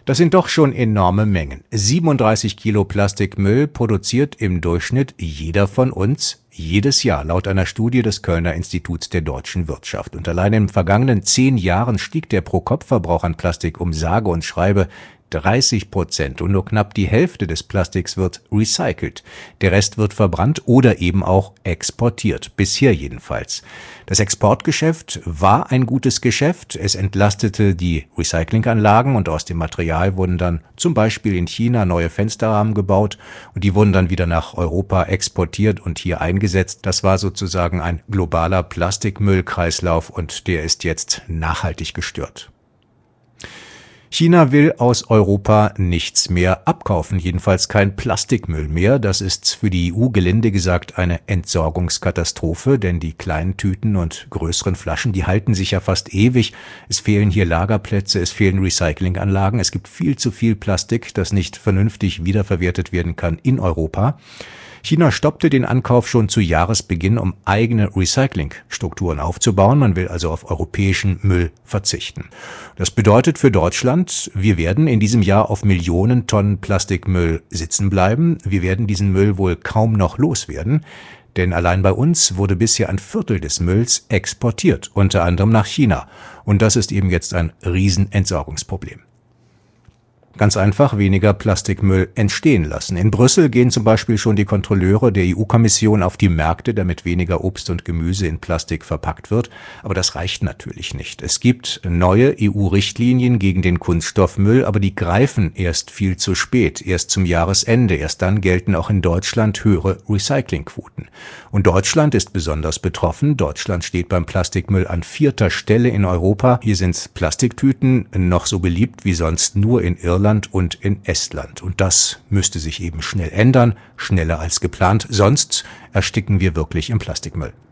Das sind doch schon enorme Mengen. 37 Kilo Plastikmüll produziert im Durchschnitt jeder von uns jedes Jahr, laut einer Studie des Kölner Instituts der deutschen Wirtschaft. Und allein in den vergangenen 10 Jahren stieg der Pro-Kopf-Verbrauch an Plastik um sage und schreibe 30% und nur knapp die Hälfte des Plastiks wird recycelt. Der Rest wird verbrannt oder eben auch exportiert, bisher jedenfalls. Das Exportgeschäft war ein gutes Geschäft. Es entlastete die Recyclinganlagen und aus dem Material wurden dann zum Beispiel in China neue Fensterrahmen gebaut und die wurden dann wieder nach Europa exportiert und hier eingesetzt. Das war sozusagen ein globaler Plastikmüllkreislauf und der ist jetzt nachhaltig gestört. China will aus Europa nichts mehr abkaufen, jedenfalls kein Plastikmüll mehr. Das ist für die EU gelinde gesagt eine Entsorgungskatastrophe, denn die kleinen Tüten und größeren Flaschen, die halten sich ja fast ewig. Es fehlen hier Lagerplätze, es fehlen Recyclinganlagen, es gibt viel zu viel Plastik, das nicht vernünftig wiederverwertet werden kann in Europa. China stoppte den Ankauf schon zu Jahresbeginn, um eigene Recyclingstrukturen aufzubauen. Man will also auf europäischen Müll verzichten. Das bedeutet für Deutschland, wir werden in diesem Jahr auf Millionen Tonnen Plastikmüll sitzen bleiben. Wir werden diesen Müll wohl kaum noch loswerden. Denn allein bei uns wurde bisher ein Viertel des Mülls exportiert, unter anderem nach China. Und das ist eben jetzt ein Riesenentsorgungsproblem. Ganz einfach weniger Plastikmüll entstehen lassen. In Brüssel gehen zum Beispiel schon die Kontrolleure der EU-Kommission auf die Märkte, damit weniger Obst und Gemüse in Plastik verpackt wird. Aber das reicht natürlich nicht. Es gibt neue EU-Richtlinien gegen den Kunststoffmüll, aber die greifen erst viel zu spät, erst zum Jahresende. Erst dann gelten auch in Deutschland höhere Recyclingquoten. Und Deutschland ist besonders betroffen. Deutschland steht beim Plastikmüll an 4. Stelle in Europa. Hier sind Plastiktüten noch so beliebt wie sonst nur in Irland und in Estland. Und das müsste sich eben schnell ändern, schneller als geplant, sonst ersticken wir wirklich im Plastikmüll.